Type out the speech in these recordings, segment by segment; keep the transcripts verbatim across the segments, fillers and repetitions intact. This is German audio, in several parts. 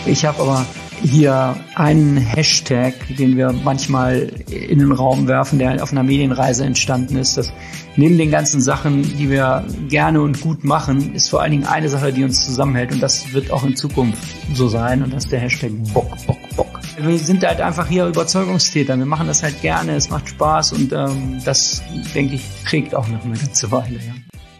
Ich habe aber hier einen Hashtag, den wir manchmal in den Raum werfen, der auf einer Medienreise entstanden ist. Dass neben den ganzen Sachen, die wir gerne und gut machen, ist vor allen Dingen eine Sache, die uns zusammenhält. Und das wird auch in Zukunft so sein. Und das ist der Hashtag Bock, Bock, Bock. Wir sind halt einfach hier Überzeugungstäter. Wir machen das halt gerne, es macht Spaß. Und ähm, das, denke ich, trägt auch noch eine ganze Weile. Ja.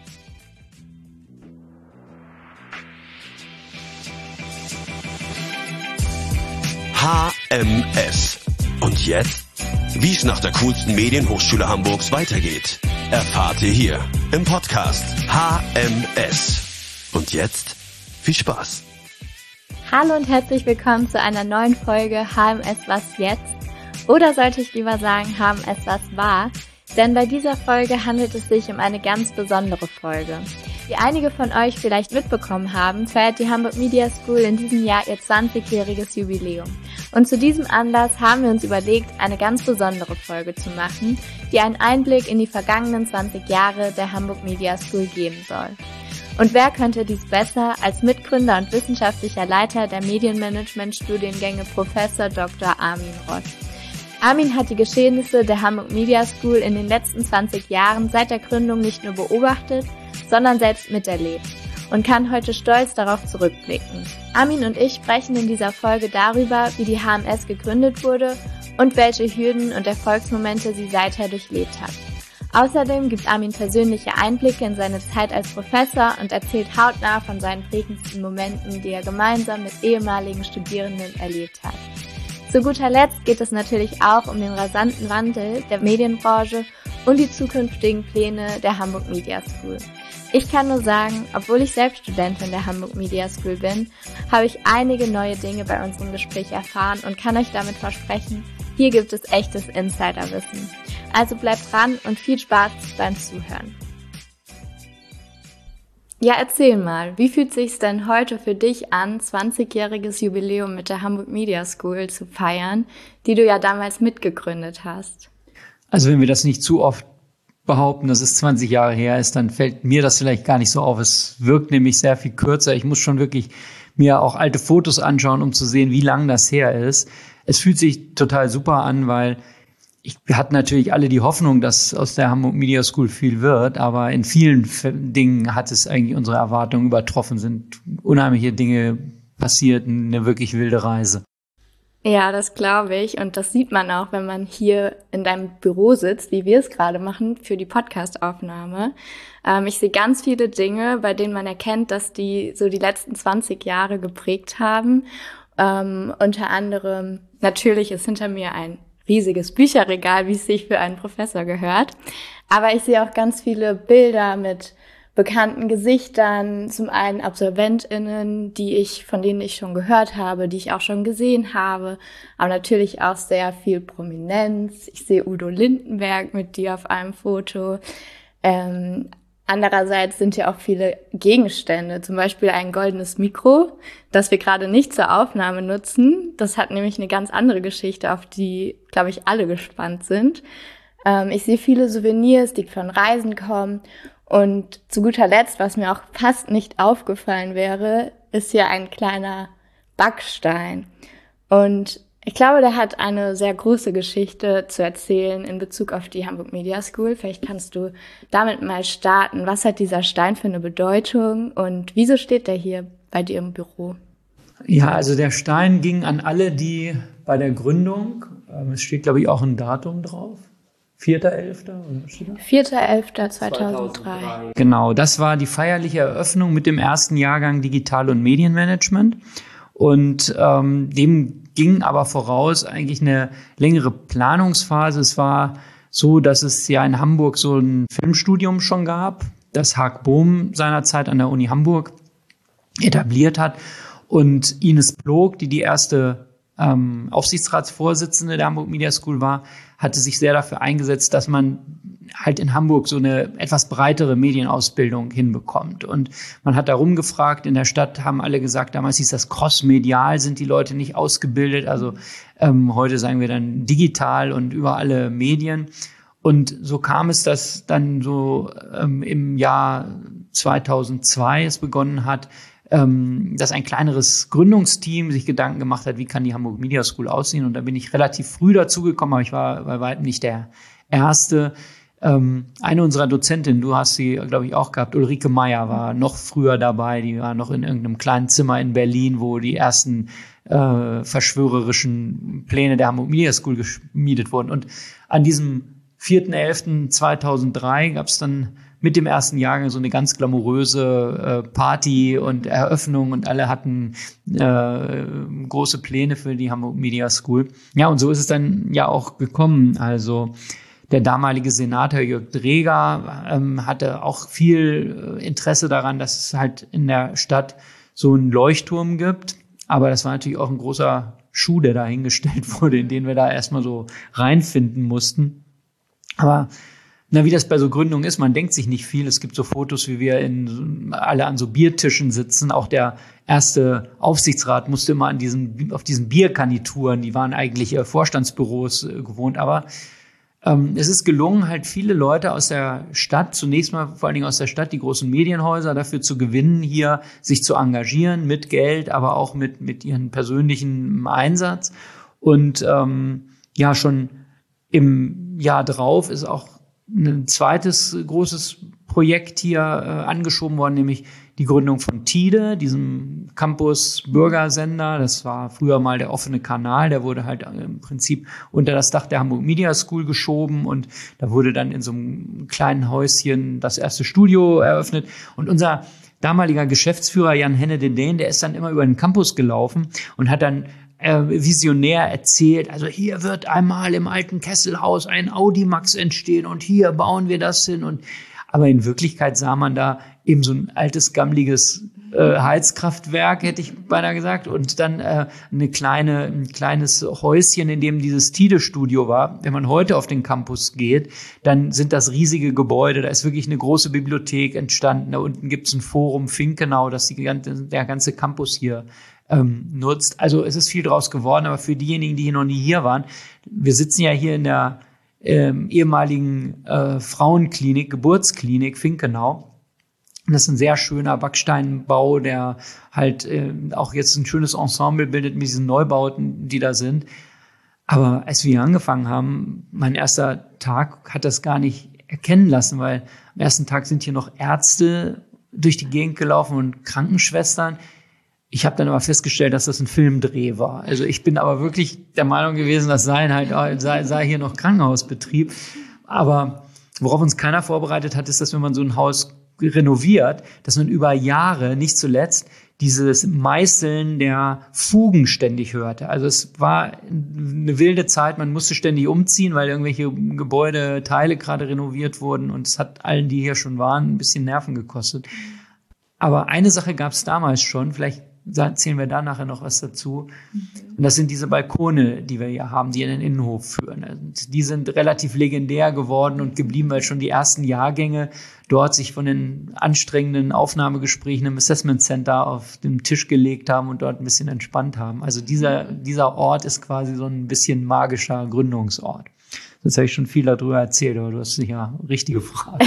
H M S. Und jetzt? Wie es nach der coolsten Medienhochschule Hamburgs weitergeht, erfahrt ihr hier im Podcast H M S. Und jetzt viel Spaß. Hallo und herzlich willkommen zu einer neuen Folge H M S Was jetzt? Oder sollte ich lieber sagen H M S Was war? Denn bei dieser Folge handelt es sich um eine ganz besondere Folge. Wie einige von euch vielleicht mitbekommen haben, feiert die Hamburg Media School in diesem Jahr ihr zwanzigjähriges Jubiläum. Und zu diesem Anlass haben wir uns überlegt, eine ganz besondere Folge zu machen, die einen Einblick in die vergangenen zwanzig Jahre der Hamburg Media School geben soll. Und wer könnte dies besser als Mitgründer und wissenschaftlicher Leiter der Medienmanagement-Studiengänge Professor Doktor Armin Rott. Armin hat die Geschehnisse der Hamburg Media School in den letzten zwanzig Jahren seit der Gründung nicht nur beobachtet, sondern selbst miterlebt und kann heute stolz darauf zurückblicken. Armin und ich sprechen in dieser Folge darüber, wie die H M S gegründet wurde und welche Hürden und Erfolgsmomente sie seither durchlebt hat. Außerdem gibt Armin persönliche Einblicke in seine Zeit als Professor und erzählt hautnah von seinen prägendsten Momenten, die er gemeinsam mit ehemaligen Studierenden erlebt hat. Zu guter Letzt geht es natürlich auch um den rasanten Wandel der Medienbranche und die zukünftigen Pläne der Hamburg Media School. Ich kann nur sagen, obwohl ich selbst Studentin der Hamburg Media School bin, habe ich einige neue Dinge bei unserem Gespräch erfahren und kann euch damit versprechen, hier gibt es echtes Insiderwissen. Also bleibt dran und viel Spaß beim Zuhören. Ja, erzähl mal, wie fühlt sich's denn heute für dich an, zwanzigjähriges Jubiläum mit der Hamburg Media School zu feiern, die du ja damals mitgegründet hast? Also wenn wir das nicht zu oft behaupten, dass es zwanzig Jahre her ist, dann fällt mir das vielleicht gar nicht so auf. Es wirkt nämlich sehr viel kürzer. Ich muss schon wirklich mir auch alte Fotos anschauen, um zu sehen, wie lang das her ist. Es fühlt sich total super an, weil ich, wir hatten natürlich alle die Hoffnung, dass aus der Hamburg Media School viel wird, aber in vielen Dingen hat es eigentlich unsere Erwartungen übertroffen, sind unheimliche Dinge passiert, eine wirklich wilde Reise. Ja, das glaube ich, und das sieht man auch, wenn man hier in deinem Büro sitzt, wie wir es gerade machen für die Podcast-Aufnahme. Ähm, ich sehe ganz viele Dinge, bei denen man erkennt, dass die so die letzten zwanzig Jahre geprägt haben. Ähm, unter anderem, natürlich ist hinter mir ein riesiges Bücherregal, wie es sich für einen Professor gehört. Aber ich sehe auch ganz viele Bilder mit bekannten Gesichtern, zum einen AbsolventInnen, die ich, von denen ich schon gehört habe, die ich auch schon gesehen habe, aber natürlich auch sehr viel Prominenz. Ich sehe Udo Lindenberg mit dir auf einem Foto. Ähm, andererseits sind ja auch viele Gegenstände, zum Beispiel ein goldenes Mikro, das wir gerade nicht zur Aufnahme nutzen. Das hat nämlich eine ganz andere Geschichte, auf die, glaube ich, alle gespannt sind. Ähm, ich sehe viele Souvenirs, die von Reisen kommen. Und zu guter Letzt, was mir auch fast nicht aufgefallen wäre, ist hier ein kleiner Backstein. Und ich glaube, der hat eine sehr große Geschichte zu erzählen in Bezug auf die Hamburg Media School. Vielleicht kannst du damit mal starten. Was hat dieser Stein für eine Bedeutung und wieso steht der hier bei dir im Büro? Ja, also der Stein ging an alle, die bei der Gründung, es steht, glaube ich, auch ein Datum drauf. vierter elfter vierter elfter zweitausenddrei. Genau, das war die feierliche Eröffnung mit dem ersten Jahrgang Digital- und Medienmanagement. Und ähm, dem ging aber voraus eigentlich eine längere Planungsphase. Es war so, dass es ja in Hamburg so ein Filmstudium schon gab, das Haag Bohm seinerzeit an der Uni Hamburg etabliert hat. Und Ines Plog, die die erste ähm, Aufsichtsratsvorsitzende der Hamburg Media School war, hatte sich sehr dafür eingesetzt, dass man halt in Hamburg so eine etwas breitere Medienausbildung hinbekommt. Und man hat da rumgefragt, in der Stadt haben alle gesagt, damals hieß das crossmedial, sind die Leute nicht ausgebildet, also ähm, heute sagen wir dann digital und über alle Medien. Und so kam es, dass dann so ähm, im Jahr zweitausendzwei es begonnen hat, ähm, dass ein kleineres Gründungsteam sich Gedanken gemacht hat, wie kann die Hamburg Media School aussehen. Und da bin ich relativ früh dazugekommen, aber ich war bei weitem nicht der Erste. Ähm, eine unserer Dozentinnen, du hast sie, glaube ich, auch gehabt, Ulrike Meyer, war noch früher dabei. Die war noch in irgendeinem kleinen Zimmer in Berlin, wo die ersten äh, verschwörerischen Pläne der Hamburg Media School geschmiedet wurden. Und an diesem vierten elften zweitausenddrei gab es dann mit dem ersten Jahrgang so eine ganz glamouröse äh, Party und Eröffnung und alle hatten äh, große Pläne für die Hamburg Media School. Ja, und so ist es dann ja auch gekommen. Also der damalige Senator Jörg Dreger ähm, hatte auch viel äh, Interesse daran, dass es halt in der Stadt so einen Leuchtturm gibt. Aber das war natürlich auch ein großer Schuh, der da hingestellt wurde, in den wir da erstmal so reinfinden mussten. Aber na, wie das bei so Gründungen ist, man denkt sich nicht viel. Es gibt so Fotos, wie wir in, alle an so Biertischen sitzen. Auch der erste Aufsichtsrat musste immer an diesen, auf diesen Biergarnituren, die waren eigentlich äh, Vorstandsbüros äh, gewohnt. Aber ähm, es ist gelungen, halt viele Leute aus der Stadt, zunächst mal vor allen Dingen aus der Stadt, die großen Medienhäuser dafür zu gewinnen, hier sich zu engagieren mit Geld, aber auch mit, mit ihren persönlichen Einsatz. Und ähm, ja, schon im Jahr drauf ist auch ein zweites großes Projekt hier äh, angeschoben worden, nämlich die Gründung von TIDE, diesem Campus-Bürgersender. Das war früher mal der offene Kanal, der wurde halt im Prinzip unter das Dach der Hamburg Media School geschoben und da wurde dann in so einem kleinen Häuschen das erste Studio eröffnet. Und unser damaliger Geschäftsführer Jan Henne de Deen, der ist dann immer über den Campus gelaufen und hat dann Äh, visionär erzählt, also hier wird einmal im alten Kesselhaus ein Audimax entstehen und hier bauen wir das hin. Und aber in Wirklichkeit sah man da eben so ein altes, gammeliges äh, Heizkraftwerk, hätte ich beinahe gesagt, und dann äh, eine kleine, ein kleines Häuschen, in dem dieses TIDE-Studio war. Wenn man heute auf den Campus geht, dann sind das riesige Gebäude, da ist wirklich eine große Bibliothek entstanden, da unten gibt es ein Forum Finkenau, das die ganze, der ganze Campus hier Ähm, nutzt. Also es ist viel draus geworden, aber für diejenigen, die hier noch nie hier waren, wir sitzen ja hier in der ähm, ehemaligen äh, Frauenklinik, Geburtsklinik Finkenau. Und das ist ein sehr schöner Backsteinbau, der halt äh, auch jetzt ein schönes Ensemble bildet mit diesen Neubauten, die da sind. Aber als wir hier angefangen haben, mein erster Tag hat das gar nicht erkennen lassen, weil am ersten Tag sind hier noch Ärzte durch die Gegend gelaufen und Krankenschwestern. Ich habe dann aber festgestellt, dass das ein Filmdreh war. Also ich bin aber wirklich der Meinung gewesen, das sei halt sei, sei hier noch Krankenhausbetrieb. Aber worauf uns keiner vorbereitet hat, ist, dass wenn man so ein Haus renoviert, dass man über Jahre, nicht zuletzt, dieses Meißeln der Fugen ständig hörte. Also es war eine wilde Zeit, man musste ständig umziehen, weil irgendwelche Gebäudeteile gerade renoviert wurden. Und es hat allen, die hier schon waren, ein bisschen Nerven gekostet. Aber eine Sache gab es damals schon, vielleicht erzählen wir da nachher noch was dazu. Und das sind diese Balkone, die wir hier haben, die in den Innenhof führen. Und die sind relativ legendär geworden und geblieben, weil schon die ersten Jahrgänge dort sich von den anstrengenden Aufnahmegesprächen im Assessment Center auf den Tisch gelegt haben und dort ein bisschen entspannt haben. Also dieser, dieser Ort ist quasi so ein bisschen magischer Gründungsort. Jetzt habe ich schon viel darüber erzählt, aber du hast sicher richtige Frage.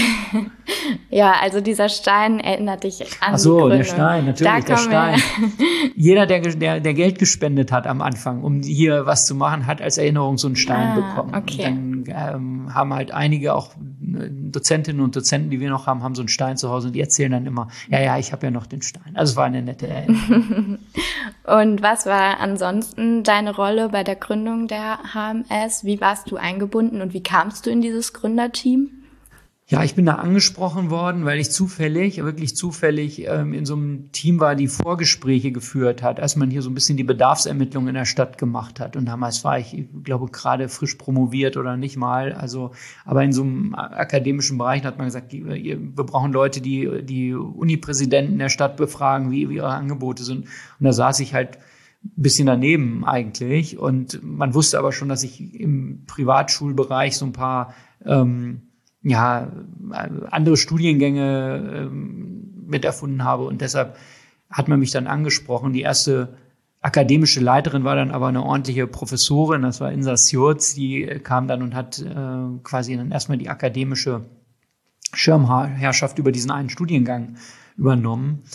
Ja, also dieser Stein erinnert dich an Ach so, die Gründung. Der Stein, natürlich, der Stein. Jeder, der, der, der Geld gespendet hat am Anfang, um hier was zu machen, hat als Erinnerung so einen Stein ah, bekommen. Okay. Und dann ähm, haben halt einige, auch Dozentinnen und Dozenten, die wir noch haben, haben so einen Stein zu Hause und die erzählen dann immer, ja, ja, ich habe ja noch den Stein. Also es war eine nette Erinnerung. Und was war ansonsten deine Rolle bei der Gründung der H M S? Wie warst du eingebunden und wie kamst du in dieses Gründerteam? Ja, ich bin da angesprochen worden, weil ich zufällig, wirklich zufällig ähm, in so einem Team war, die Vorgespräche geführt hat, als man hier so ein bisschen die Bedarfsermittlung in der Stadt gemacht hat. Und damals war ich, ich glaube, gerade frisch promoviert oder nicht mal. Also, aber in so einem akademischen Bereich hat man gesagt, wir brauchen Leute, die die Unipräsidenten der Stadt befragen, wie, wie ihre Angebote sind. Und da saß ich halt ein bisschen daneben eigentlich. Und man wusste aber schon, dass ich im Privatschulbereich so ein paar ähm, ja, andere Studiengänge ähm, mit erfunden habe und deshalb hat man mich dann angesprochen. Die erste akademische Leiterin war dann aber eine ordentliche Professorin, das war Insa Sjurz, die kam dann und hat äh, quasi dann erstmal die akademische Schirmherrschaft über diesen einen Studiengang übernommen.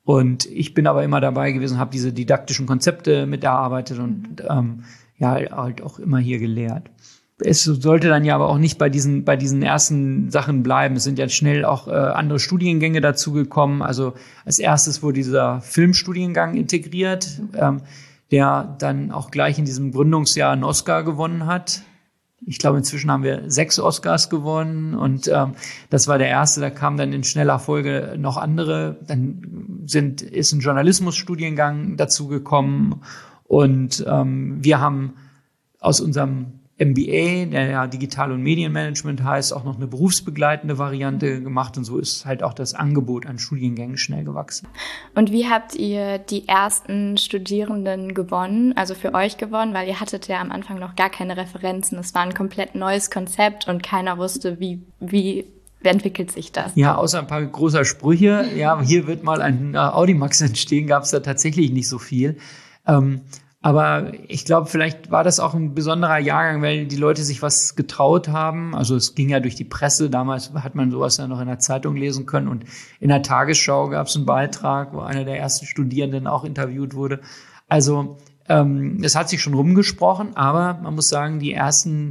Und ich bin aber immer dabei gewesen, habe diese didaktischen Konzepte mit erarbeitet und ähm, ja, halt auch immer hier gelehrt. Es sollte dann ja aber auch nicht bei diesen bei diesen ersten Sachen bleiben. Es sind ja schnell auch äh, andere Studiengänge dazugekommen. Also als erstes wurde dieser Filmstudiengang integriert, ähm, der dann auch gleich in diesem Gründungsjahr einen Oscar gewonnen hat. Ich glaube, inzwischen haben wir sechs Oscars gewonnen und ähm, das war der erste. Da kamen dann in schneller Folge noch andere. Dann sind ist ein Journalismusstudiengang dazugekommen und ähm, wir haben aus unserem M B A, der ja Digital- und Medienmanagement heißt, auch noch eine berufsbegleitende Variante gemacht und so ist halt auch das Angebot an Studiengängen schnell gewachsen. Und wie habt ihr die ersten Studierenden gewonnen, also für euch gewonnen, weil ihr hattet ja am Anfang noch gar keine Referenzen, es war ein komplett neues Konzept und keiner wusste, wie, wie entwickelt sich das? Ja, außer ein paar großer Sprüche, ja, hier wird mal ein Audimax entstehen, gab es da tatsächlich nicht so viel. Ähm, Aber ich glaube, vielleicht war das auch ein besonderer Jahrgang, weil die Leute sich was getraut haben. Also es ging ja durch die Presse. Damals hat man sowas ja noch in der Zeitung lesen können. Und in der Tagesschau gab es einen Beitrag, wo einer der ersten Studierenden auch interviewt wurde. Also ähm, es hat sich schon rumgesprochen. Aber man muss sagen, die ersten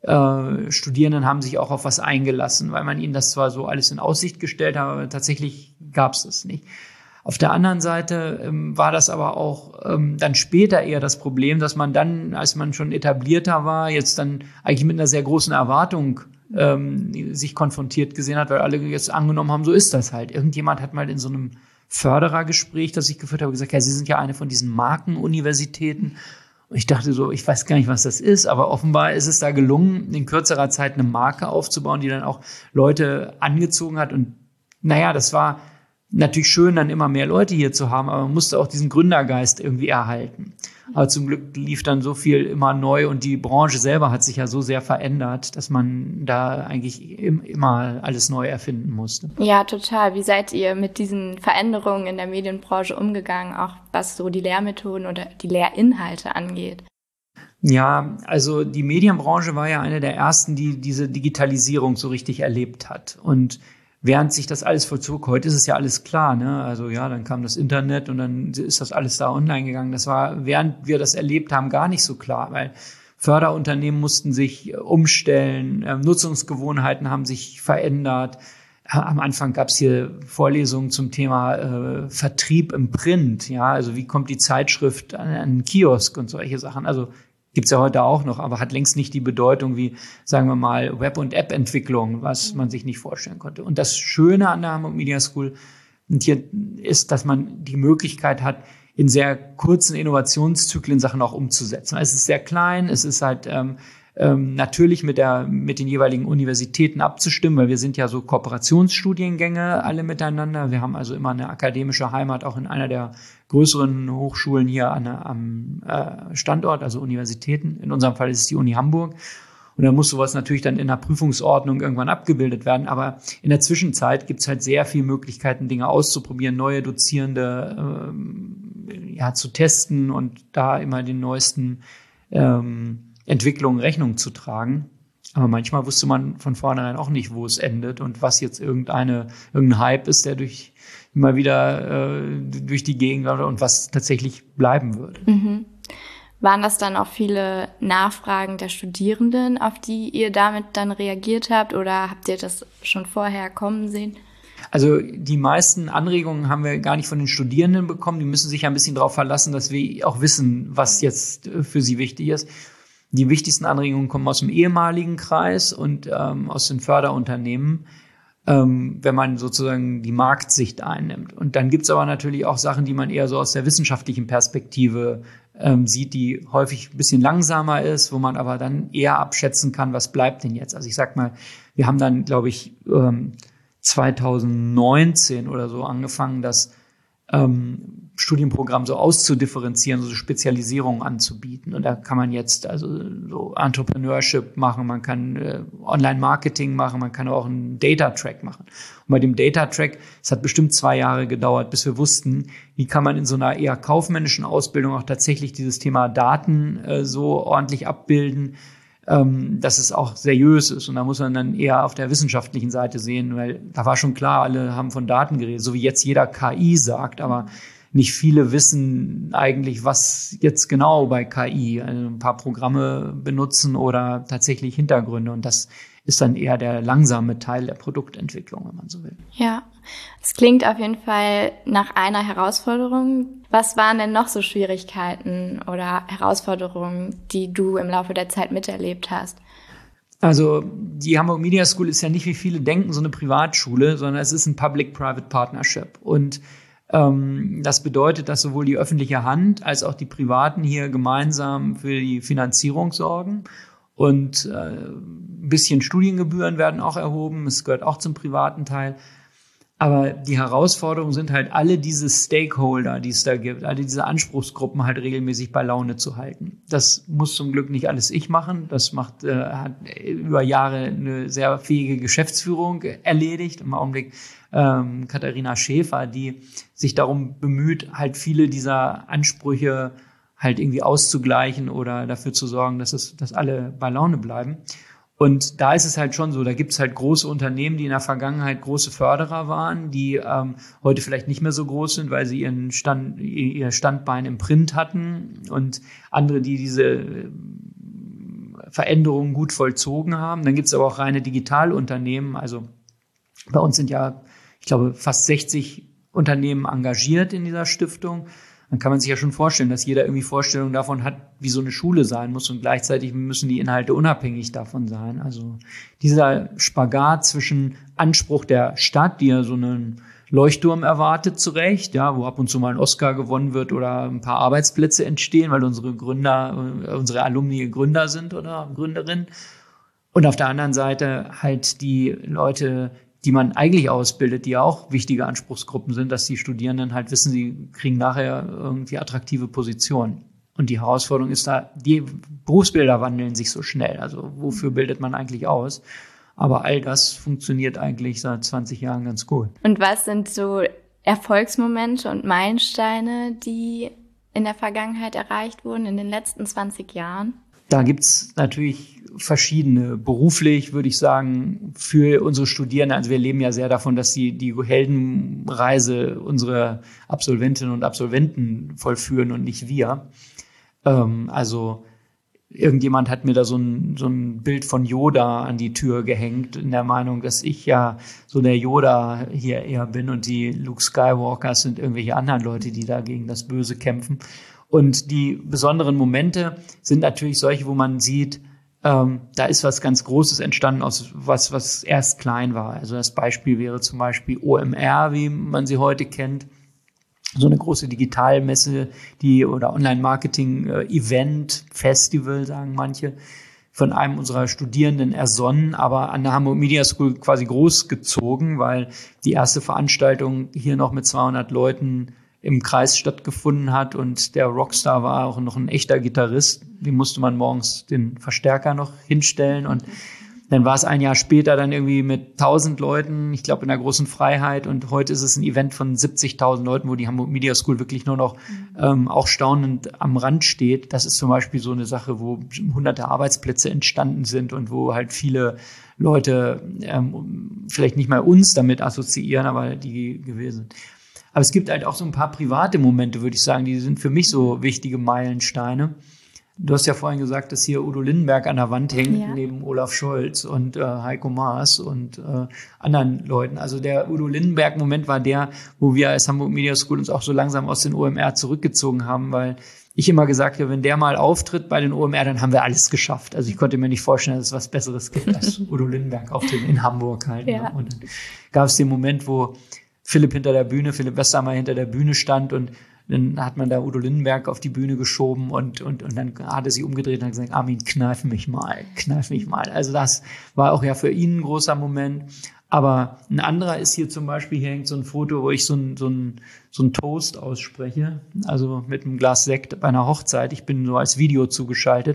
äh, Studierenden haben sich auch auf was eingelassen, weil man ihnen das zwar so alles in Aussicht gestellt hat, aber tatsächlich gab es das nicht. Auf der anderen Seite ähm, war das aber auch ähm, dann später eher das Problem, dass man dann, als man schon etablierter war, jetzt dann eigentlich mit einer sehr großen Erwartung ähm, sich konfrontiert gesehen hat, weil alle jetzt angenommen haben, so ist das halt. Irgendjemand hat mal in so einem Förderergespräch, das ich geführt habe, gesagt, ja, Sie sind ja eine von diesen Markenuniversitäten. Und ich dachte so, ich weiß gar nicht, was das ist, aber offenbar ist es da gelungen, in kürzerer Zeit eine Marke aufzubauen, die dann auch Leute angezogen hat. Und naja, das war natürlich schön, dann immer mehr Leute hier zu haben, aber man musste auch diesen Gründergeist irgendwie erhalten. Aber zum Glück lief dann so viel immer neu und die Branche selber hat sich ja so sehr verändert, dass man da eigentlich immer alles neu erfinden musste. Ja, total. Wie seid ihr mit diesen Veränderungen in der Medienbranche umgegangen, auch was so die Lehrmethoden oder die Lehrinhalte angeht? Ja, also die Medienbranche war ja eine der ersten, die diese Digitalisierung so richtig erlebt hat. Und während sich das alles vollzog, heute ist es ja alles klar, ne? Also ja, dann kam das Internet und dann ist das alles da online gegangen. Das war, während wir das erlebt haben, gar nicht so klar, weil Förderunternehmen mussten sich umstellen, äh, Nutzungsgewohnheiten haben sich verändert. Am Anfang gab es hier Vorlesungen zum Thema äh, Vertrieb im Print, ja, also wie kommt die Zeitschrift an einen Kiosk und solche Sachen. Also gibt's ja heute auch noch, aber hat längst nicht die Bedeutung wie, sagen wir mal, Web- und App-Entwicklung, was man sich nicht vorstellen konnte. Und das Schöne an der Hamburg Media School hier ist, dass man die Möglichkeit hat, in sehr kurzen Innovationszyklen Sachen auch umzusetzen. Es ist sehr klein, es ist halt ähm, ähm, natürlich mit der mit den jeweiligen Universitäten abzustimmen, weil wir sind ja so Kooperationsstudiengänge alle miteinander. Wir haben also immer eine akademische Heimat auch in einer der größeren Hochschulen hier an, am äh, Standort, also Universitäten. In unserem Fall ist es die Uni Hamburg. Und dann muss sowas natürlich dann in der Prüfungsordnung irgendwann abgebildet werden. Aber in der Zwischenzeit gibt es halt sehr viele Möglichkeiten, Dinge auszuprobieren, neue Dozierende ähm, ja, zu testen und da immer den neuesten ähm, Entwicklungen Rechnung zu tragen. Aber manchmal wusste man von vornherein auch nicht, wo es endet und was jetzt irgendeine irgendein Hype ist, der durch immer wieder äh, durch die Gegend und was tatsächlich bleiben würde. Mhm. Waren das dann auch viele Nachfragen der Studierenden, auf die ihr damit dann reagiert habt, oder habt ihr das schon vorher kommen sehen? Also die meisten Anregungen haben wir gar nicht von den Studierenden bekommen. Die müssen sich ja ein bisschen darauf verlassen, dass wir auch wissen, was jetzt für sie wichtig ist. Die wichtigsten Anregungen kommen aus dem ehemaligen Kreis und ähm, aus den Förderunternehmen, ähm, wenn man sozusagen die Marktsicht einnimmt. Und dann gibt's aber natürlich auch Sachen, die man eher so aus der wissenschaftlichen Perspektive ähm, sieht, die häufig ein bisschen langsamer ist, wo man aber dann eher abschätzen kann, was bleibt denn jetzt. Also ich sag mal, wir haben dann, glaube ich, ähm, zweitausendneunzehn oder so angefangen, das ähm, Studienprogramm so auszudifferenzieren, so Spezialisierungen anzubieten. Und da kann man jetzt also so Entrepreneurship machen, man kann äh, Online-Marketing machen, man kann auch einen Data-Track machen. Und bei dem Data-Track, es hat bestimmt zwei Jahre gedauert, bis wir wussten, wie kann man in so einer eher kaufmännischen Ausbildung auch tatsächlich dieses Thema Daten äh, so ordentlich abbilden, ähm, dass es auch seriös ist. Und da muss man dann eher auf der wissenschaftlichen Seite sehen, weil da war schon klar, alle haben von Daten geredet, so wie jetzt jeder K I sagt, aber nicht viele wissen eigentlich, was jetzt genau bei K I, also ein paar Programme benutzen oder tatsächlich Hintergründe. Und das ist dann eher der langsame Teil der Produktentwicklung, wenn man so will. Ja, es klingt auf jeden Fall nach einer Herausforderung. Was waren denn noch so Schwierigkeiten oder Herausforderungen, die du im Laufe der Zeit miterlebt hast? Also die Hamburg Media School ist ja nicht, wie viele denken, so eine Privatschule, sondern es ist ein Public-Private Partnership. Und ähm, das bedeutet, dass sowohl die öffentliche Hand als auch die Privaten hier gemeinsam für die Finanzierung sorgen. Und äh, ein bisschen Studiengebühren werden auch erhoben. Es gehört auch zum privaten Teil. Aber die Herausforderungen sind halt, alle diese Stakeholder, die es da gibt, alle diese Anspruchsgruppen halt regelmäßig bei Laune zu halten. Das muss zum Glück nicht alles ich machen. Das macht, äh, hat über Jahre eine sehr fähige Geschäftsführung erledigt. Im Augenblick ähm, Katharina Schäfer, die sich darum bemüht, halt viele dieser Ansprüche halt irgendwie auszugleichen oder dafür zu sorgen, dass es, dass alle bei Laune bleiben. Und da ist es halt schon so, da gibt es halt große Unternehmen, die in der Vergangenheit große Förderer waren, die ähm, heute vielleicht nicht mehr so groß sind, weil sie ihren Stand, ihr Standbein im Print hatten, und andere, die diese Veränderungen gut vollzogen haben. Dann gibt es aber auch reine Digitalunternehmen. Also bei uns sind ja, ich glaube, fast sechzig Unternehmen engagiert in dieser Stiftung. Dann kann man sich ja schon vorstellen, dass jeder irgendwie Vorstellungen davon hat, wie so eine Schule sein muss, und gleichzeitig müssen die Inhalte unabhängig davon sein. Also dieser Spagat zwischen Anspruch der Stadt, die ja so einen Leuchtturm erwartet, zu Recht, ja, wo ab und zu mal ein Oscar gewonnen wird oder ein paar Arbeitsplätze entstehen, weil unsere Gründer, unsere Alumni Gründer sind oder Gründerinnen. Und auf der anderen Seite halt die Leute, die man eigentlich ausbildet, die ja auch wichtige Anspruchsgruppen sind, dass die Studierenden halt wissen, sie kriegen nachher irgendwie attraktive Positionen. Und die Herausforderung ist da, die Berufsbilder wandeln sich so schnell. Also wofür bildet man eigentlich aus? Aber all das funktioniert eigentlich seit zwanzig Jahren ganz gut. Und was sind so Erfolgsmomente und Meilensteine, die in der Vergangenheit erreicht wurden, in den letzten zwanzig Jahren? Da gibt's natürlich verschiedene. Beruflich würde ich sagen, für unsere Studierenden, also wir leben ja sehr davon, dass sie die Heldenreise unserer Absolventinnen und Absolventen vollführen und nicht wir. Ähm, also irgendjemand hat mir da so ein, so ein Bild von Yoda an die Tür gehängt, in der Meinung, dass ich ja so der Yoda hier eher bin und die Luke Skywalkers sind irgendwelche anderen Leute, die da gegen das Böse kämpfen. Und die besonderen Momente sind natürlich solche, wo man sieht, ähm, da ist was ganz Großes entstanden aus was, was erst klein war. Also das Beispiel wäre zum Beispiel O M R, wie man sie heute kennt. So eine große Digitalmesse, die oder Online-Marketing-Event, Festival, sagen manche, von einem unserer Studierenden ersonnen, aber an der Hamburg Media School quasi großgezogen, weil die erste Veranstaltung hier noch mit zweihundert Leuten im Kreis stattgefunden hat, und der Rockstar war auch noch ein echter Gitarrist. Dem musste man morgens den Verstärker noch hinstellen, und dann war es ein Jahr später dann irgendwie mit tausend Leuten, ich glaube in der großen Freiheit, und heute ist es ein Event von siebzigtausend Leuten, wo die Hamburg Media School wirklich nur noch mhm. ähm, auch staunend am Rand steht. Das ist zum Beispiel so eine Sache, wo hunderte Arbeitsplätze entstanden sind und wo halt viele Leute ähm, vielleicht nicht mal uns damit assoziieren, aber die gewesen sind. Aber es gibt halt auch so ein paar private Momente, würde ich sagen, die sind für mich so wichtige Meilensteine. Du hast ja vorhin gesagt, dass hier Udo Lindenberg an der Wand hängt, ja, neben Olaf Scholz und äh, Heiko Maas und äh, anderen Leuten. Also der Udo Lindenberg-Moment war der, wo wir als Hamburg Media School uns auch so langsam aus den O M R zurückgezogen haben, weil ich immer gesagt habe, wenn der mal auftritt bei den O M R, dann haben wir alles geschafft. Also ich konnte mir nicht vorstellen, dass es was Besseres gibt als Udo Lindenberg auftritt in Hamburg halt. Ja. Ne? Und dann gab es den Moment, wo Philipp hinter der Bühne, Philipp Westermeier hinter der Bühne stand, und dann hat man da Udo Lindenberg auf die Bühne geschoben und, und, und dann hat er sich umgedreht und hat gesagt, Armin, kneif mich mal, kneif mich mal. Also das war auch ja für ihn ein großer Moment. Aber ein anderer ist hier zum Beispiel, hier hängt so ein Foto, wo ich so ein, so ein, so ein Toast ausspreche, also mit einem Glas Sekt bei einer Hochzeit. Ich bin so als Video zugeschaltet.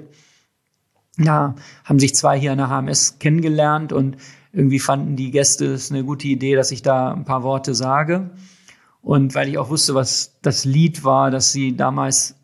Ja, haben sich zwei hier an der H M S kennengelernt, und irgendwie fanden die Gäste es eine gute Idee, dass ich da ein paar Worte sage. Und weil ich auch wusste, was das Lied war, das sie damals,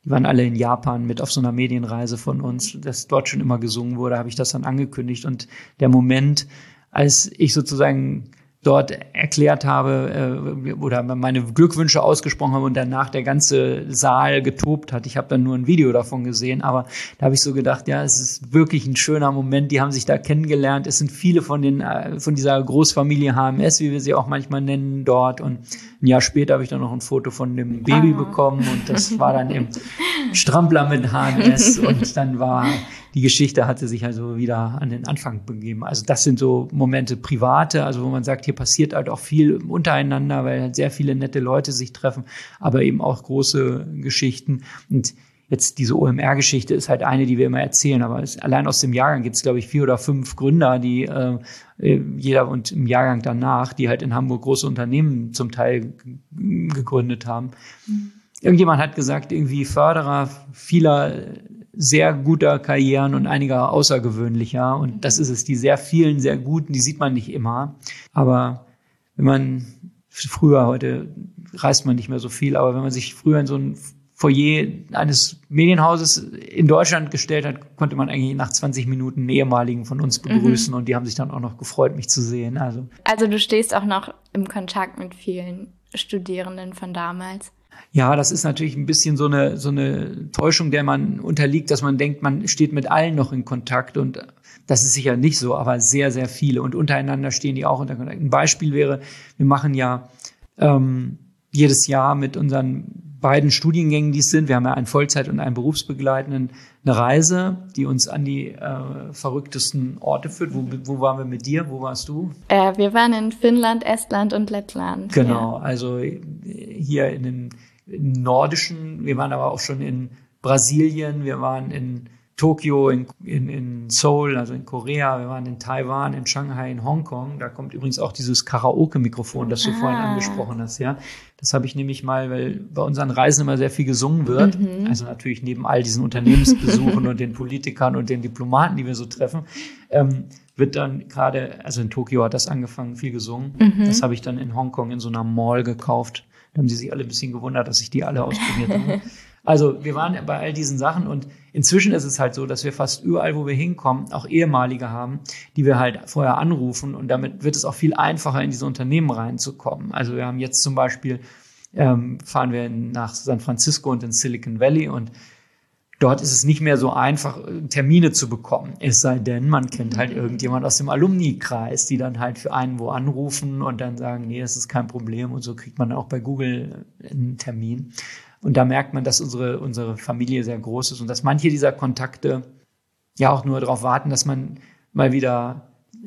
die waren alle in Japan mit auf so einer Medienreise von uns, dass dort schon immer gesungen wurde, habe ich das dann angekündigt. Und der Moment, als ich sozusagen dort erklärt habe äh, oder meine Glückwünsche ausgesprochen habe und danach der ganze Saal getobt hat. Ich habe dann nur ein Video davon gesehen, aber da habe ich so gedacht, ja, es ist wirklich ein schöner Moment. Die haben sich da kennengelernt. Es sind viele von den äh, von dieser Großfamilie H M S, wie wir sie auch manchmal nennen, dort. Und ein Jahr später habe ich dann noch ein Foto von dem Baby oh. bekommen und das war dann im Strampler mit H M S und dann war die Geschichte hatte sich also wieder an den Anfang begeben. Also das sind so Momente private, also wo man sagt, hier passiert halt auch viel untereinander, weil halt sehr viele nette Leute sich treffen, aber eben auch große Geschichten. Und jetzt diese O M R-Geschichte ist halt eine, die wir immer erzählen, aber es, allein aus dem Jahrgang gibt es, glaube ich, vier oder fünf Gründer, die äh, jeder und im Jahrgang danach, die halt in Hamburg große Unternehmen zum Teil g- gegründet haben. Mhm. Irgendjemand hat gesagt, irgendwie Förderer vieler sehr guter Karrieren und einiger außergewöhnlicher. Und das ist es, die sehr vielen, sehr guten, die sieht man nicht immer. Aber wenn man früher, heute reist man nicht mehr so viel, aber wenn man sich früher in so ein Foyer eines Medienhauses in Deutschland gestellt hat, konnte man eigentlich nach zwanzig Minuten einen ehemaligen von uns begrüßen. Mhm. Und die haben sich dann auch noch gefreut, mich zu sehen. Also, also du stehst auch noch im Kontakt mit vielen Studierenden von damals? Ja, das ist natürlich ein bisschen so eine, so eine Täuschung, der man unterliegt, dass man denkt, man steht mit allen noch in Kontakt und das ist sicher nicht so, aber sehr, sehr viele und untereinander stehen die auch unter Kontakt. Ein Beispiel wäre, wir machen ja ähm, jedes Jahr mit unseren beiden Studiengängen, die es sind, wir haben ja einen Vollzeit- und einen berufsbegleitenden, eine Reise, die uns an die äh, verrücktesten Orte führt. Wo, wo waren wir mit dir? Wo warst du? Äh, wir waren in Finnland, Estland und Lettland. Genau, ja. Also hier in den nordischen, wir waren aber auch schon in Brasilien, wir waren in Tokio, in, in, in Seoul, also in Korea, wir waren in Taiwan, in Shanghai, in Hongkong. Da kommt übrigens auch dieses Karaoke-Mikrofon, das du ah. vorhin angesprochen hast, ja. Das habe ich nämlich mal, weil bei unseren Reisen immer sehr viel gesungen wird. Mhm. Also natürlich neben all diesen Unternehmensbesuchen und den Politikern und den Diplomaten, die wir so treffen, ähm, wird dann gerade, also in Tokio hat das angefangen, viel gesungen. Mhm. Das habe ich dann in Hongkong in so einer Mall gekauft. Da haben sie sich alle ein bisschen gewundert, dass ich die alle ausprobiert habe. Also wir waren bei all diesen Sachen und inzwischen ist es halt so, dass wir fast überall, wo wir hinkommen, auch Ehemalige haben, die wir halt vorher anrufen und damit wird es auch viel einfacher, in diese Unternehmen reinzukommen. Also wir haben jetzt zum Beispiel, ähm, fahren wir in, nach San Francisco und in Silicon Valley und dort ist es nicht mehr so einfach, Termine zu bekommen. Es sei denn, man kennt halt irgendjemand aus dem Alumni-Kreis, die dann halt für einen wo anrufen und dann sagen, nee, das ist kein Problem. Und so kriegt man auch bei Google einen Termin. Und da merkt man, dass unsere, unsere Familie sehr groß ist und dass manche dieser Kontakte ja auch nur darauf warten, dass man mal wieder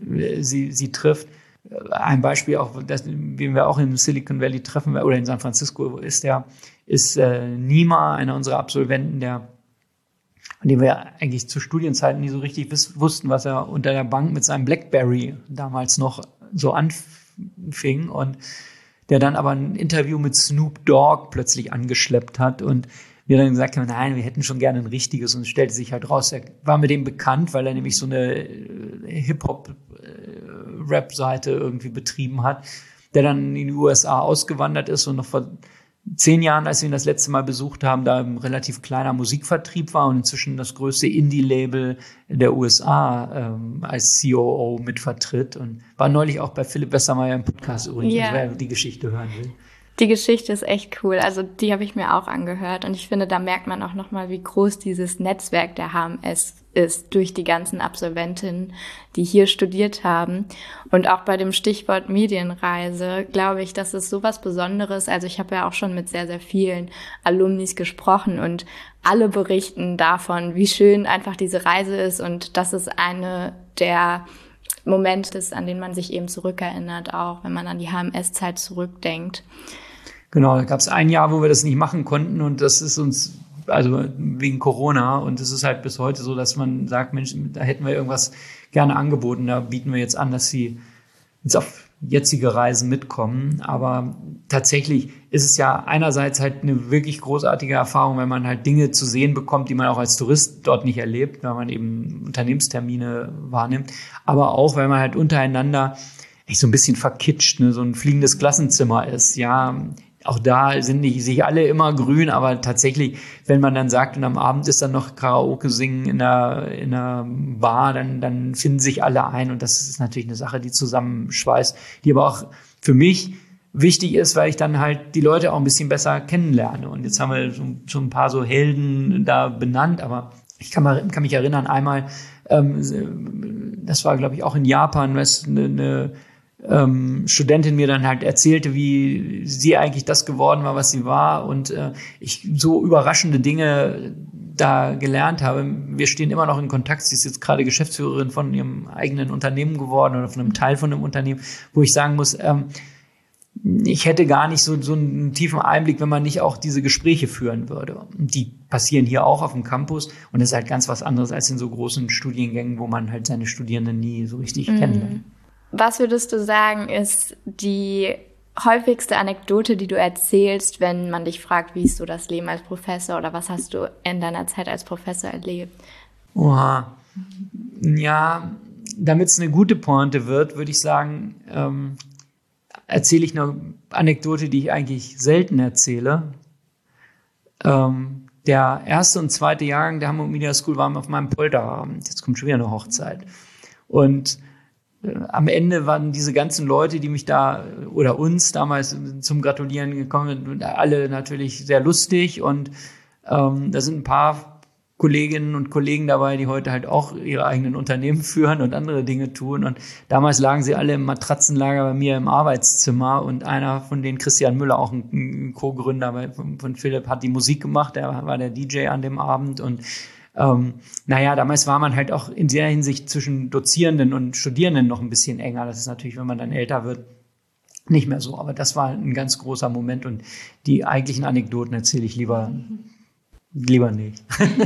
sie, sie trifft. Ein Beispiel auch, das, den wir auch in Silicon Valley treffen oder in San Francisco ist der, ist äh, Nima, einer unserer Absolventen, der von dem wir eigentlich zu Studienzeiten nie so richtig wiss, wussten, was er unter der Bank mit seinem BlackBerry damals noch so anfing und der dann aber ein Interview mit Snoop Dogg plötzlich angeschleppt hat und wir dann gesagt haben, nein, wir hätten schon gerne ein richtiges und es stellte sich halt raus, er war mit dem bekannt, weil er nämlich so eine Hip-Hop-Rap-Seite irgendwie betrieben hat, der dann in die U S A ausgewandert ist und noch vor zehn Jahren, als wir ihn das letzte Mal besucht haben, da ein relativ kleiner Musikvertrieb war und inzwischen das größte Indie-Label der U S A ähm, als C O O mitvertritt und war neulich auch bei Philipp Westermeier im Podcast übrigens, yeah. Wer die Geschichte hören will. Die Geschichte ist echt cool, also die habe ich mir auch angehört und ich finde, da merkt man auch nochmal, wie groß dieses Netzwerk der H M S ist durch die ganzen Absolventinnen, die hier studiert haben. Und auch bei dem Stichwort Medienreise glaube ich, das ist sowas Besonderes. Also ich habe ja auch schon mit sehr, sehr vielen Alumnis gesprochen und alle berichten davon, wie schön einfach diese Reise ist und das ist eine der Momente ist, an denen man sich eben zurückerinnert, auch wenn man an die H M S-Zeit zurückdenkt. Genau, da gab es ein Jahr, wo wir das nicht machen konnten und das ist uns, also wegen Corona und es ist halt bis heute so, dass man sagt, Mensch, da hätten wir irgendwas gerne angeboten, da bieten wir jetzt an, dass sie jetzt auf jetzige Reisen mitkommen, aber tatsächlich ist es ja einerseits halt eine wirklich großartige Erfahrung, wenn man halt Dinge zu sehen bekommt, die man auch als Tourist dort nicht erlebt, weil man eben Unternehmenstermine wahrnimmt, aber auch, weil man halt untereinander echt so ein bisschen verkitscht, ne, so ein fliegendes Klassenzimmer ist, ja, auch da sind nicht sich alle immer grün, aber tatsächlich, wenn man dann sagt, und am Abend ist dann noch Karaoke singen in einer, in einer Bar, dann, dann finden sich alle ein. Und das ist natürlich eine Sache, die zusammenschweißt, die aber auch für mich wichtig ist, weil ich dann halt die Leute auch ein bisschen besser kennenlerne. Und jetzt haben wir so, so ein paar so Helden da benannt, aber ich kann, mal, kann mich erinnern, einmal, ähm, das war, glaube ich, auch in Japan, was eine, eine ähm, Studentin mir dann halt erzählte, wie sie eigentlich das geworden war, was sie war, und äh, ich so überraschende Dinge da gelernt habe. Wir stehen immer noch in Kontakt. Sie ist jetzt gerade Geschäftsführerin von ihrem eigenen Unternehmen geworden oder von einem Teil von einem Unternehmen, wo ich sagen muss, ähm, ich hätte gar nicht so, so einen tiefen Einblick, wenn man nicht auch diese Gespräche führen würde. Und die passieren hier auch auf dem Campus, und das ist halt ganz was anderes als in so großen Studiengängen, wo man halt seine Studierenden nie so richtig mhm. kennenlernt. Was würdest du sagen, ist die häufigste Anekdote, die du erzählst, wenn man dich fragt, wie ist so das Leben als Professor, oder was hast du in deiner Zeit als Professor erlebt? Oha. Ja, damit es eine gute Pointe wird, würde ich sagen, ähm, erzähle ich eine Anekdote, die ich eigentlich selten erzähle. Ähm, der erste und zweite Jahrgang der Hamburg Media School waren auf meinem Polterabend. Jetzt kommt schon wieder eine Hochzeit. Und äh, am Ende waren diese ganzen Leute, die mich da oder uns damals zum Gratulieren gekommen sind, alle natürlich sehr lustig. Und ähm, da sind ein paar Kolleginnen und Kollegen dabei, die heute halt auch ihre eigenen Unternehmen führen und andere Dinge tun. Und damals lagen sie alle im Matratzenlager bei mir im Arbeitszimmer, und einer von denen, Christian Müller, auch ein Co-Gründer von Philipp, hat die Musik gemacht, der war der D J an dem Abend. Und ähm, naja, damals war man halt auch in der Hinsicht zwischen Dozierenden und Studierenden noch ein bisschen enger. Das ist natürlich, wenn man dann älter wird, nicht mehr so. Aber das war ein ganz großer Moment, und die eigentlichen Anekdoten erzähle ich lieber Lieber nicht.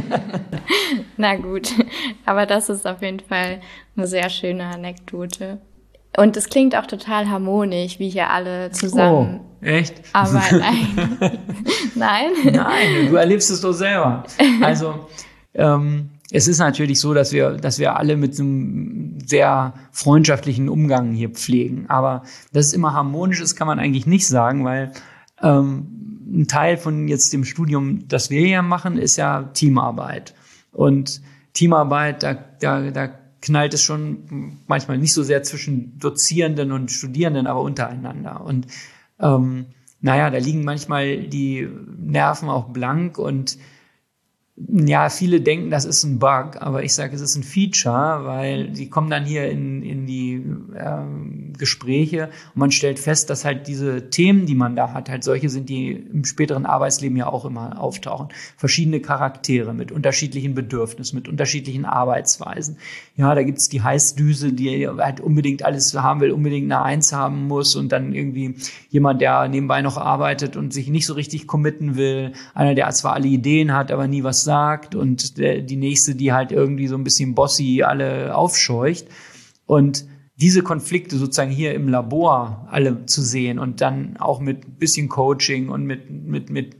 Na gut, aber das ist auf jeden Fall eine sehr schöne Anekdote. Und es klingt auch total harmonisch, wie hier alle zusammen. Oh, echt? Aber nein. Nein? Nein, du erlebst es doch selber. Also, ähm, es ist natürlich so, dass wir, dass wir alle mit einem sehr freundschaftlichen Umgang hier pflegen. Aber dass es immer harmonisch ist, kann man eigentlich nicht sagen, weil ähm, ein Teil von jetzt dem Studium, das wir hier machen, ist ja Teamarbeit. Und Teamarbeit, da, da, da knallt es schon manchmal nicht so sehr zwischen Dozierenden und Studierenden, aber untereinander. Und ähm, naja, da liegen manchmal die Nerven auch blank, und ja, viele denken, das ist ein Bug, aber ich sage, es ist ein Feature, weil die kommen dann hier in, in die ähm, Gespräche, und man stellt fest, dass halt diese Themen, die man da hat, halt solche sind, die im späteren Arbeitsleben ja auch immer auftauchen. Verschiedene Charaktere mit unterschiedlichen Bedürfnissen, mit unterschiedlichen Arbeitsweisen. Ja, da gibt's die Heißdüse, die halt unbedingt alles haben will, unbedingt eine Eins haben muss, und dann irgendwie jemand, der nebenbei noch arbeitet und sich nicht so richtig committen will. Einer, der zwar alle Ideen hat, aber nie was sagt, und der, die nächste, die halt irgendwie so ein bisschen bossy alle aufscheucht. Und diese Konflikte sozusagen hier im Labor alle zu sehen und dann auch mit bisschen Coaching und mit mit mit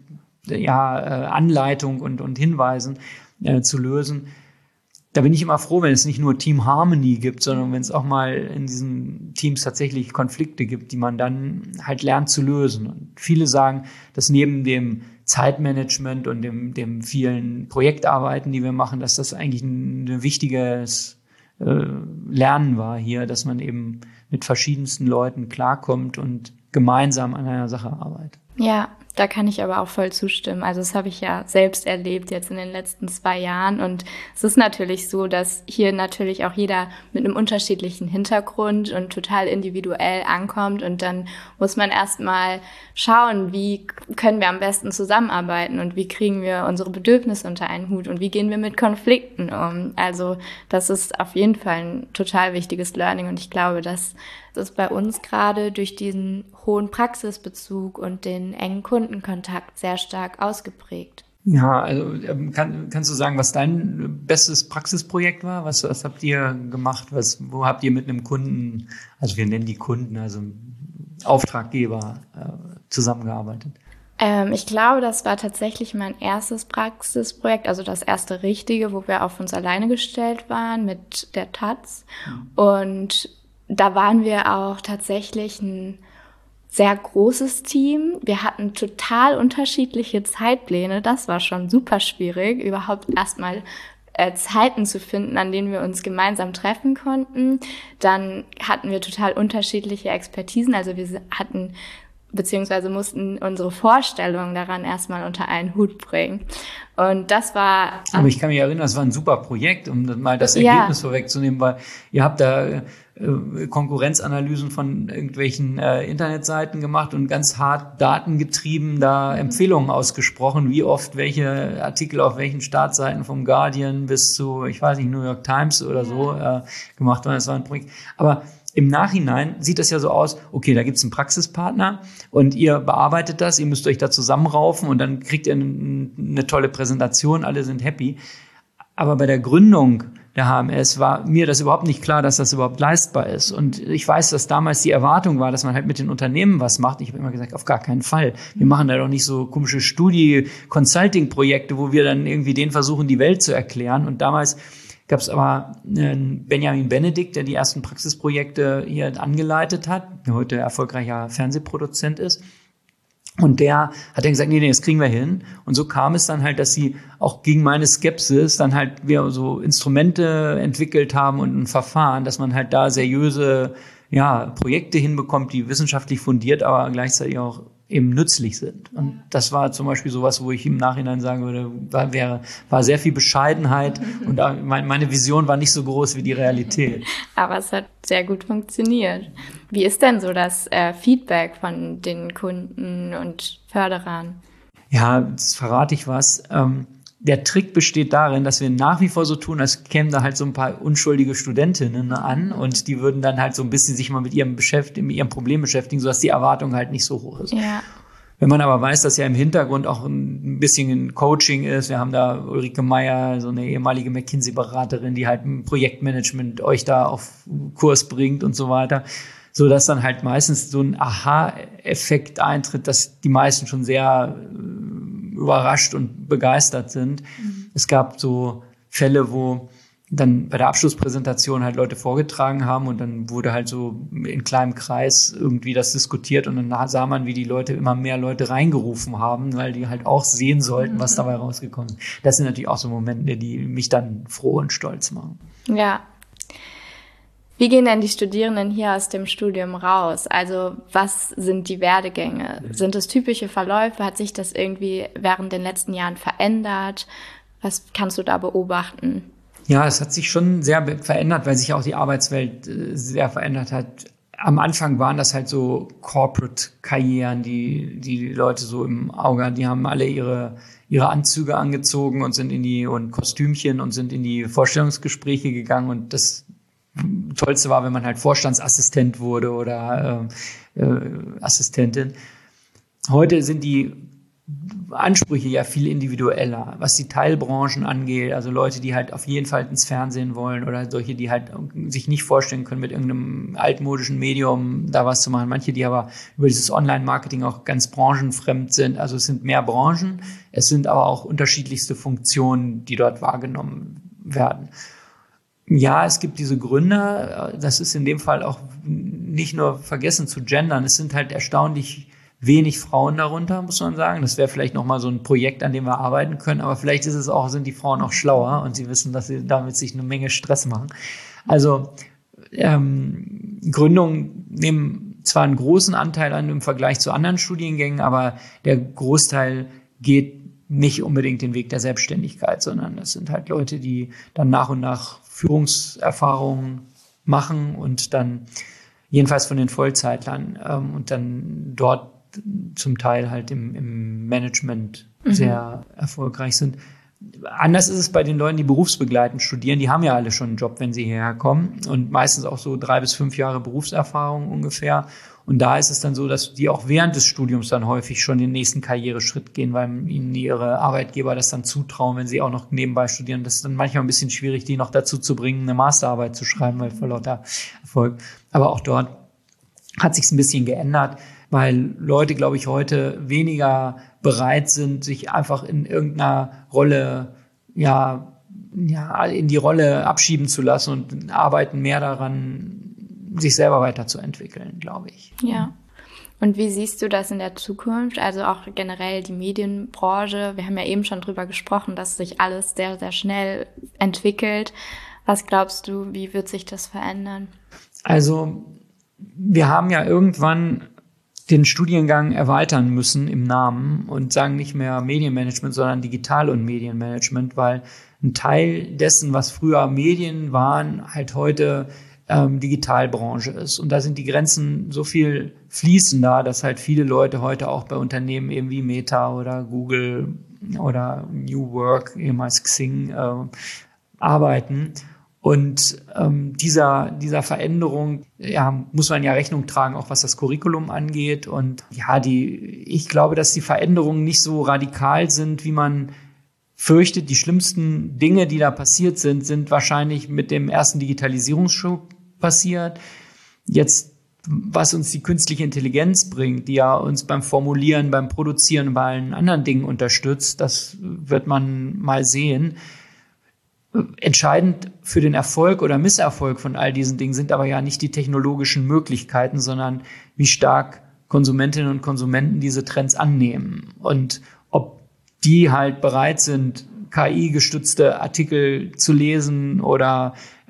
ja Anleitung und und Hinweisen äh, zu lösen. Da bin ich immer froh, wenn es nicht nur Team Harmony gibt, sondern wenn es auch mal in diesen Teams tatsächlich Konflikte gibt, die man dann halt lernt zu lösen. Und viele sagen, dass neben dem Zeitmanagement und dem, dem vielen Projektarbeiten, die wir machen, dass das eigentlich ein, ein wichtiges äh, Lernen war hier, dass man eben mit verschiedensten Leuten klarkommt und gemeinsam an einer Sache arbeitet. Ja, da kann ich aber auch voll zustimmen. Also das habe ich ja selbst erlebt jetzt in den letzten zwei Jahren. Und es ist natürlich so, dass hier natürlich auch jeder mit einem unterschiedlichen Hintergrund und total individuell ankommt. Und dann muss man erstmal schauen, wie können wir am besten zusammenarbeiten und wie kriegen wir unsere Bedürfnisse unter einen Hut und wie gehen wir mit Konflikten um. Also das ist auf jeden Fall ein total wichtiges Learning. Und ich glaube, dass das bei uns gerade durch diesen hohen Praxisbezug und den engen Kundenkontakt sehr stark ausgeprägt. Ja, also kann, kannst du sagen, was dein bestes Praxisprojekt war? Was, was habt ihr gemacht? Was, wo habt ihr mit einem Kunden, also wir nennen die Kunden, also Auftraggeber, äh, zusammengearbeitet? Ähm, ich glaube, das war tatsächlich mein erstes Praxisprojekt, also das erste richtige, wo wir auf uns alleine gestellt waren mit der Taz. Mhm. Und da waren wir auch tatsächlich ein sehr großes Team. Wir hatten total unterschiedliche Zeitpläne. Das war schon super schwierig, überhaupt erstmal äh, Zeiten zu finden, an denen wir uns gemeinsam treffen konnten. Dann hatten wir total unterschiedliche Expertisen. Also wir hatten beziehungsweise mussten unsere Vorstellungen daran erstmal unter einen Hut bringen. Und das war... Aber ich kann mich erinnern, das war ein super Projekt, um mal das Ergebnis ja. vorwegzunehmen, weil ihr habt da äh, Konkurrenzanalysen von irgendwelchen äh, Internetseiten gemacht und ganz hart datengetrieben da mhm. Empfehlungen ausgesprochen, wie oft welche Artikel auf welchen Startseiten vom Guardian bis zu, ich weiß nicht, New York Times oder ja. so äh, gemacht waren. Das war ein Projekt. Aber im Nachhinein sieht das ja so aus, okay, da gibt's einen Praxispartner und ihr bearbeitet das, ihr müsst euch da zusammenraufen und dann kriegt ihr eine, eine tolle Präsentation, alle sind happy. Aber bei der Gründung der H M S war mir das überhaupt nicht klar, dass das überhaupt leistbar ist. Und ich weiß, dass damals die Erwartung war, dass man halt mit den Unternehmen was macht. Ich habe immer gesagt, auf gar keinen Fall. Wir machen da doch nicht so komische Studie-Consulting-Projekte, wo wir dann irgendwie denen versuchen, die Welt zu erklären. Und damals gab es aber einen Benjamin Benedikt, der die ersten Praxisprojekte hier angeleitet hat, der heute erfolgreicher Fernsehproduzent ist. Und der hat dann gesagt, nee, nee, das kriegen wir hin. Und so kam es dann halt, dass sie auch gegen meine Skepsis dann halt wir so Instrumente entwickelt haben und ein Verfahren, dass man halt da seriöse ja Projekte hinbekommt, die wissenschaftlich fundiert, aber gleichzeitig auch eben nützlich sind. Und das war zum Beispiel sowas, wo ich im Nachhinein sagen würde, war, wäre, war sehr viel Bescheidenheit und meine Vision war nicht so groß wie die Realität. Aber es hat sehr gut funktioniert. Wie ist denn so das äh, Feedback von den Kunden und Förderern? Ja, jetzt verrate ich was. Ähm, Der Trick besteht darin, dass wir nach wie vor so tun, als kämen da halt so ein paar unschuldige Studentinnen an und die würden dann halt so ein bisschen sich mal mit ihrem beschäftigen, mit ihrem Problem beschäftigen, sodass die Erwartung halt nicht so hoch ist. Ja. Wenn man aber weiß, dass ja im Hintergrund auch ein bisschen ein Coaching ist, wir haben da Ulrike Meyer, so eine ehemalige McKinsey-Beraterin, die halt ein Projektmanagement euch da auf Kurs bringt und so weiter, so dass dann halt meistens so ein Aha-Effekt eintritt, dass die meisten schon sehr überrascht und begeistert sind. Mhm. Es gab so Fälle, wo dann bei der Abschlusspräsentation halt Leute vorgetragen haben und dann wurde halt so in kleinem Kreis irgendwie das diskutiert und dann sah man, wie die Leute immer mehr Leute reingerufen haben, weil die halt auch sehen sollten, was dabei rausgekommen ist. Das sind natürlich auch so Momente, die mich dann froh und stolz machen. Ja. Wie gehen denn die Studierenden hier aus dem Studium raus? Also was sind die Werdegänge? Sind es typische Verläufe? Hat sich das irgendwie während den letzten Jahren verändert? Was kannst du da beobachten? Ja, es hat sich schon sehr verändert, weil sich auch die Arbeitswelt sehr verändert hat. Am Anfang waren das halt so Corporate-Karrieren, die die Leute so im Auge hatten. Die haben alle ihre ihre Anzüge angezogen und sind in die und Kostümchen und sind in die Vorstellungsgespräche gegangen und das Tollste war, wenn man halt Vorstandsassistent wurde oder äh, äh, Assistentin. Heute sind die Ansprüche ja viel individueller, was die Teilbranchen angeht. Also Leute, die halt auf jeden Fall ins Fernsehen wollen oder solche, die halt sich nicht vorstellen können, mit irgendeinem altmodischen Medium da was zu machen. Manche, die aber über dieses Online-Marketing auch ganz branchenfremd sind. Also es sind mehr Branchen, es sind aber auch unterschiedlichste Funktionen, die dort wahrgenommen werden. Ja, es gibt diese Gründer, das ist in dem Fall auch nicht nur vergessen zu gendern, es sind halt erstaunlich wenig Frauen darunter, muss man sagen. Das wäre vielleicht nochmal so ein Projekt, an dem wir arbeiten können, aber vielleicht ist es auch, sind die Frauen auch schlauer und sie wissen, dass sie damit sich eine Menge Stress machen. Also ähm, Gründungen nehmen zwar einen großen Anteil an im Vergleich zu anderen Studiengängen, aber der Großteil geht nicht unbedingt den Weg der Selbstständigkeit, sondern das sind halt Leute, die dann nach und nach Führungserfahrungen machen und dann jedenfalls von den Vollzeitlern ähm, und dann dort zum Teil halt im, im Management mhm. sehr erfolgreich sind. Anders ist es bei den Leuten, die berufsbegleitend studieren. Die haben ja alle schon einen Job, wenn sie hierher kommen und meistens auch so drei bis fünf Jahre Berufserfahrung ungefähr. Und da ist es dann so, dass die auch während des Studiums dann häufig schon den nächsten Karriereschritt gehen, weil ihnen ihre Arbeitgeber das dann zutrauen, wenn sie auch noch nebenbei studieren. Das ist dann manchmal ein bisschen schwierig, die noch dazu zu bringen, eine Masterarbeit zu schreiben, weil vor lauter Erfolg. Aber auch dort hat sich's ein bisschen geändert, weil Leute, glaube ich, heute weniger bereit sind, sich einfach in irgendeiner Rolle, ja, ja, in die Rolle abschieben zu lassen und arbeiten mehr daran, sich selber weiterzuentwickeln, glaube ich. Ja. Und wie siehst du das in der Zukunft? Also auch generell die Medienbranche. Wir haben ja eben schon drüber gesprochen, dass sich alles sehr, sehr schnell entwickelt. Was glaubst du, wie wird sich das verändern? Also wir haben ja irgendwann den Studiengang erweitern müssen im Namen und sagen nicht mehr Medienmanagement, sondern Digital- und Medienmanagement, weil ein Teil dessen, was früher Medien waren, halt heute ähm, Digitalbranche ist. Und da sind die Grenzen so viel fließender, dass halt viele Leute heute auch bei Unternehmen eben wie Meta oder Google oder New Work, ehemals Xing, äh, arbeiten. Und ähm, dieser dieser Veränderung, ja, muss man ja Rechnung tragen, auch was das Curriculum angeht. Und ja, die ich glaube, dass die Veränderungen nicht so radikal sind, wie man fürchtet. Die schlimmsten Dinge, die da passiert sind, sind wahrscheinlich mit dem ersten Digitalisierungsschub passiert. Jetzt, was uns die künstliche Intelligenz bringt, die ja uns beim Formulieren, beim Produzieren und bei allen anderen Dingen unterstützt, das wird man mal sehen. Entscheidend für den Erfolg oder Misserfolg von all diesen Dingen sind aber ja nicht die technologischen Möglichkeiten, sondern wie stark Konsumentinnen und Konsumenten diese Trends annehmen und ob die halt bereit sind, K I-gestützte Artikel zu lesen oder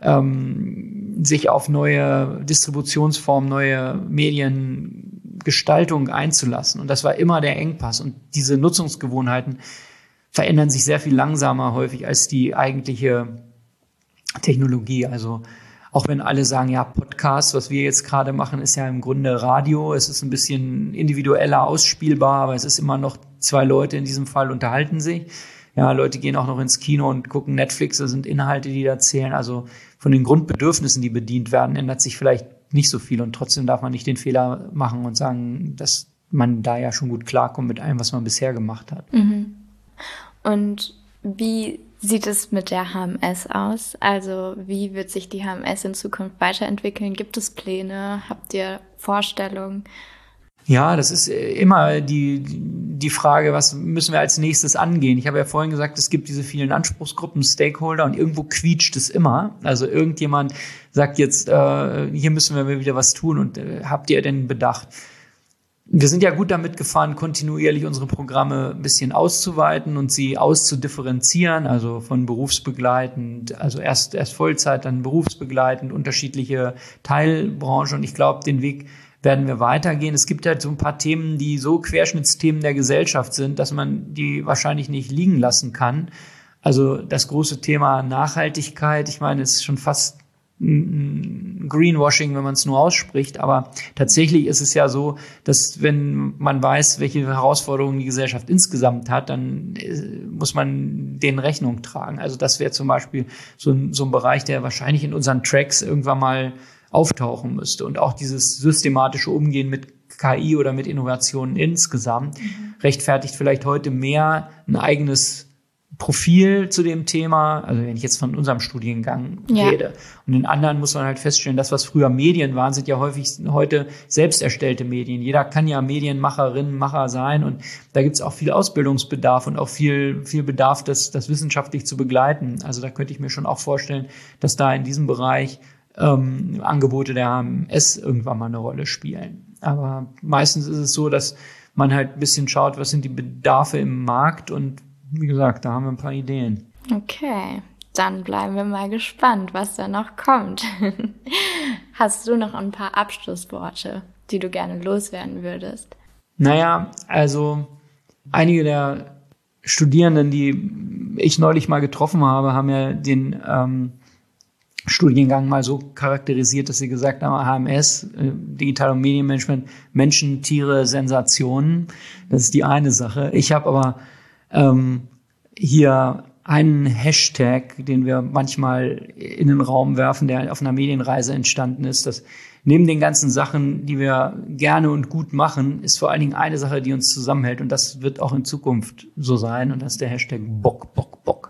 ähm, sich auf neue Distributionsformen, neue Mediengestaltung einzulassen. Und das war immer der Engpass. Und diese Nutzungsgewohnheiten verändern sich sehr viel langsamer häufig als die eigentliche Technologie. Also auch wenn alle sagen, ja, Podcast, was wir jetzt gerade machen, ist ja im Grunde Radio. Es ist ein bisschen individueller ausspielbar, aber es ist immer noch zwei Leute in diesem Fall unterhalten sich. Ja, Leute gehen auch noch ins Kino und gucken Netflix. Das sind Inhalte, die da zählen. Also von den Grundbedürfnissen, die bedient werden, ändert sich vielleicht nicht so viel. Und trotzdem darf man nicht den Fehler machen und sagen, dass man da ja schon gut klarkommt mit allem, was man bisher gemacht hat. Mhm. Und wie sieht es mit der H M S aus? Also wie wird sich die H M S in Zukunft weiterentwickeln? Gibt es Pläne? Habt ihr Vorstellungen? Ja, das ist immer die, die Frage, was müssen wir als nächstes angehen? Ich habe ja vorhin gesagt, es gibt diese vielen Anspruchsgruppen, Stakeholder und irgendwo quietscht es immer. Also irgendjemand sagt jetzt, äh, hier müssen wir wieder was tun und äh, habt ihr denn bedacht? Wir sind ja gut damit gefahren, kontinuierlich unsere Programme ein bisschen auszuweiten und sie auszudifferenzieren, also von berufsbegleitend, also erst erst Vollzeit, dann berufsbegleitend, unterschiedliche Teilbranchen. Und ich glaube, den Weg werden wir weitergehen. Es gibt halt so ein paar Themen, die so Querschnittsthemen der Gesellschaft sind, dass man die wahrscheinlich nicht liegen lassen kann. Also das große Thema Nachhaltigkeit, ich meine, es ist schon fast Greenwashing, wenn man es nur ausspricht, aber tatsächlich ist es ja so, dass wenn man weiß, welche Herausforderungen die Gesellschaft insgesamt hat, dann muss man denen Rechnung tragen. Also das wäre zum Beispiel so ein, so ein Bereich, der wahrscheinlich in unseren Tracks irgendwann mal auftauchen müsste. Und auch dieses systematische Umgehen mit K I oder mit Innovationen insgesamt mhm. rechtfertigt vielleicht heute mehr ein eigenes Profil zu dem Thema, also wenn ich jetzt von unserem Studiengang ja. rede. Und in anderen muss man halt feststellen, das, was früher Medien waren, sind ja häufig heute selbst erstellte Medien. Jeder kann ja Medienmacherin, Macher sein und da gibt es auch viel Ausbildungsbedarf und auch viel viel Bedarf, das, das wissenschaftlich zu begleiten. Also da könnte ich mir schon auch vorstellen, dass da in diesem Bereich ähm, Angebote der H M S irgendwann mal eine Rolle spielen. Aber meistens ist es so, dass man halt ein bisschen schaut, was sind die Bedarfe im Markt und wie gesagt, da haben wir ein paar Ideen. Okay, dann bleiben wir mal gespannt, was da noch kommt. Hast du noch ein paar Abschlussworte, die du gerne loswerden würdest? Naja, also einige der Studierenden, die ich neulich mal getroffen habe, haben ja den ähm, Studiengang mal so charakterisiert, dass sie gesagt haben, H M S, äh, Digital- und Medienmanagement, Menschen, Tiere, Sensationen. Das ist die eine Sache. Ich habe aber Ähm, hier einen Hashtag, den wir manchmal in den Raum werfen, der auf einer Medienreise entstanden ist, dass neben den ganzen Sachen, die wir gerne und gut machen, ist vor allen Dingen eine Sache, die uns zusammenhält und das wird auch in Zukunft so sein und das ist der Hashtag Bock, Bock, Bock.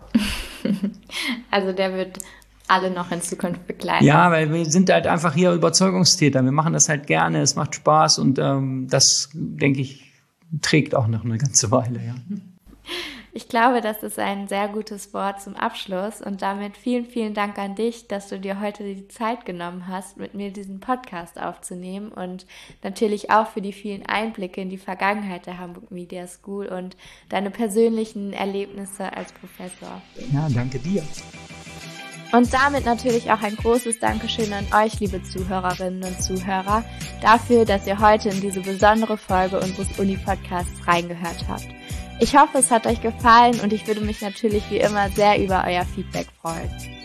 Also der wird alle noch in Zukunft begleiten. Ja, weil wir sind halt einfach hier Überzeugungstäter. Wir machen das halt gerne, es macht Spaß und ähm, das, denke ich, trägt auch noch eine ganze Weile, ja. Ich glaube, das ist ein sehr gutes Wort zum Abschluss und damit vielen, vielen Dank an dich, dass du dir heute die Zeit genommen hast, mit mir diesen Podcast aufzunehmen und natürlich auch für die vielen Einblicke in die Vergangenheit der Hamburg Media School und deine persönlichen Erlebnisse als Professor. Ja, danke dir. Und damit natürlich auch ein großes Dankeschön an euch, liebe Zuhörerinnen und Zuhörer, dafür, dass ihr heute in diese besondere Folge unseres Uni-Podcasts reingehört habt. Ich hoffe, es hat euch gefallen und ich würde mich natürlich wie immer sehr über euer Feedback freuen.